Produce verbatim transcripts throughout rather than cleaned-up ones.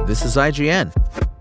This is I G N.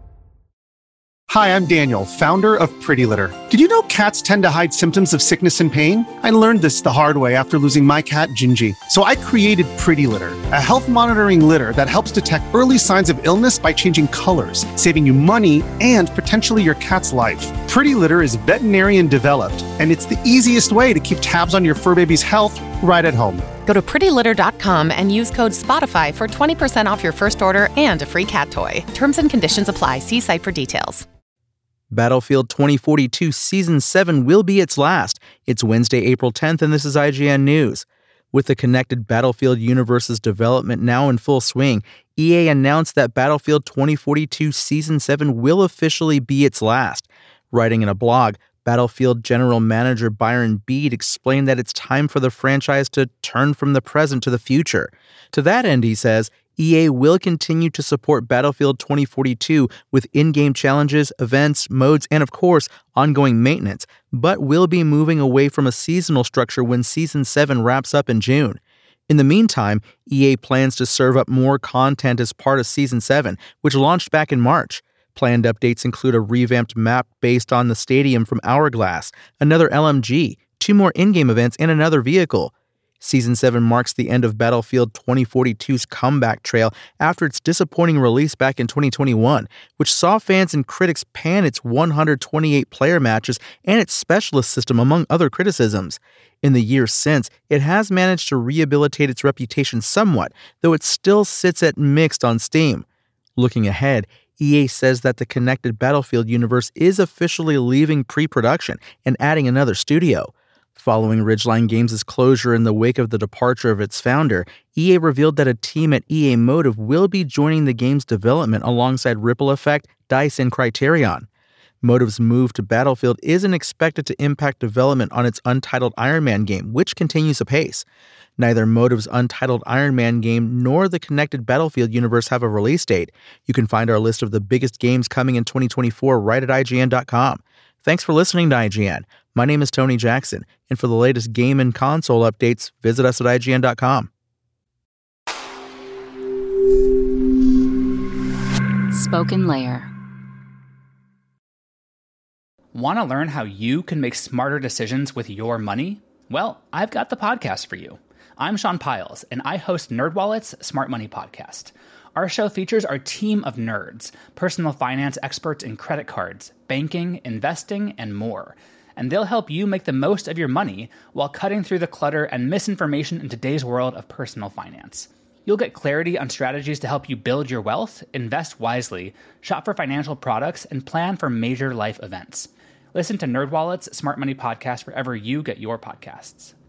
Hi, I'm Daniel, founder of Pretty Litter. Did you know cats tend to hide symptoms of sickness and pain? I learned this the hard way after losing my cat, Gingy. So I created Pretty Litter, a health monitoring litter that helps detect early signs of illness by changing colors, saving you money and potentially your cat's life. Pretty Litter is veterinarian developed, and it's the easiest way to keep tabs on your fur baby's health right at home. Go to pretty litter dot com and use code SPOTIFY for twenty percent off your first order and a free cat toy. Terms and conditions apply. See site for details. Battlefield twenty forty-two Season seven will be its last. It's Wednesday, April tenth, and this is I G N News. With the connected Battlefield universe's development now in full swing, E A announced that Battlefield twenty forty-two Season seven will officially be its last. Writing in a blog, Battlefield General Manager Byron Beed explained that it's time for the franchise to turn from the present to the future. To that end, he says, E A will continue to support Battlefield twenty forty-two with in-game challenges, events, modes, and of course, ongoing maintenance, but will be moving away from a seasonal structure when Season seven wraps up in June. In the meantime, E A plans to serve up more content as part of Season seven, which launched back in March. Planned updates include a revamped map based on the stadium from Hourglass, another L M G, two more in-game events, and another vehicle. Season seven marks the end of Battlefield twenty forty-two's comeback trail after its disappointing release back in twenty twenty-one, which saw fans and critics pan its one hundred twenty-eight player matches and its specialist system, among other criticisms. In the years since, it has managed to rehabilitate its reputation somewhat, though it still sits at mixed on Steam. Looking ahead, E A says that the connected Battlefield universe is officially leaving pre-production and adding another studio. Following Ridgeline Games' closure in the wake of the departure of its founder, E A revealed that a team at E A Motive will be joining the game's development alongside Ripple Effect, DICE, and Criterion. Motive's move to Battlefield isn't expected to impact development on its untitled Iron Man game, which continues apace. Neither Motive's untitled Iron Man game nor the connected Battlefield universe have a release date. You can find our list of the biggest games coming in twenty twenty-four right at I G N dot com. Thanks for listening to I G N. My name is Tony Jackson, and for the latest game and console updates, visit us at I G N dot com. Spoken Layer. Want to learn how you can make smarter decisions with your money? Well, I've got the podcast for you. I'm Sean Piles, and I host NerdWallet's Smart Money Podcast. Our show features our team of nerds, personal finance experts in credit cards, banking, investing, and more. And they'll help you make the most of your money while cutting through the clutter and misinformation in today's world of personal finance. You'll get clarity on strategies to help you build your wealth, invest wisely, shop for financial products, and plan for major life events. Listen to NerdWallet's Smart Money Podcast wherever you get your podcasts.